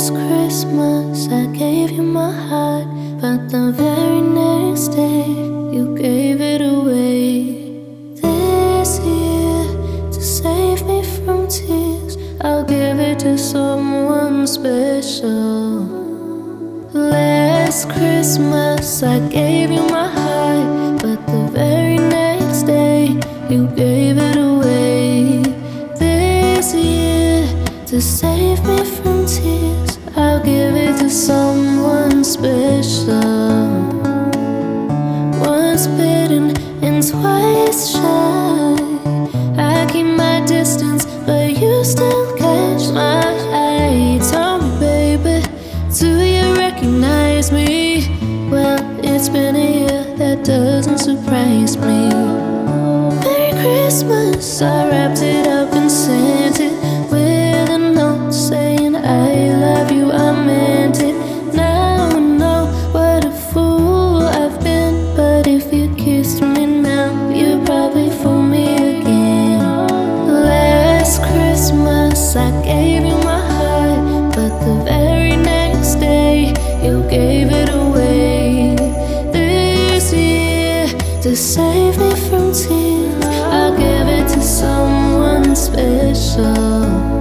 Last Christmas I gave you my heart, but the very next day you gave it away. This year, to save me from tears, I'll give it to someone special. Last Christmas I gave you my heart, but the very next day you gave it away. This year, to save me from tears, I'll give it to someone special. Once bitten and twice shy, I keep my distance, but you still catch my eye. Tell me, baby, do you recognize me? Well, it's been a year, that doesn't surprise me. Merry Christmas, I wrapped it up and sent it with a note saying I love you, I meant it. Now I know what a fool I've been, but if you kissed me now, you'd probably fool me again. Last Christmas I gave you my heart, but the very next day you gave it away. This year, to save me from tears, I'll give it to someone special.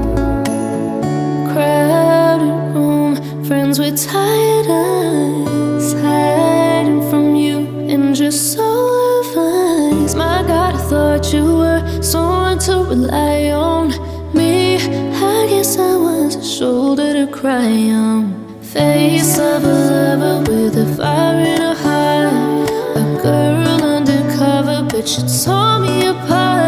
Crowded room, friends with tired eyes, hiding from you and just soul advice. My God, I thought you were someone to rely on. Me, I guess I was a shoulder to cry on. Face of a lover with a fire in her heart, a girl undercover, but she tore me apart.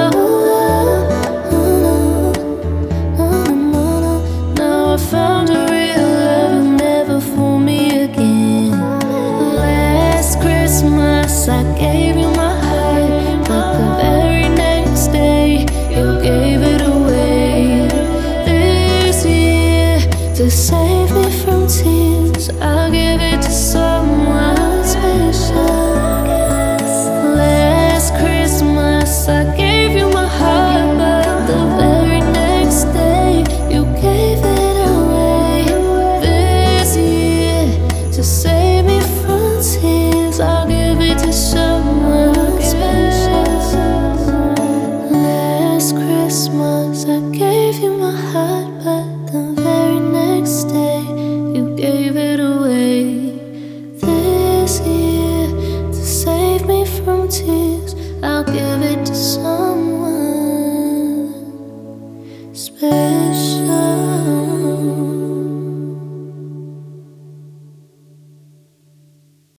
Now I found a real love, you'll never fool me again. Last Christmas I gave you my heart, but the very next day you gave it away. This year, to save me from tears, I'll give it to someone special. Last Christmas I gave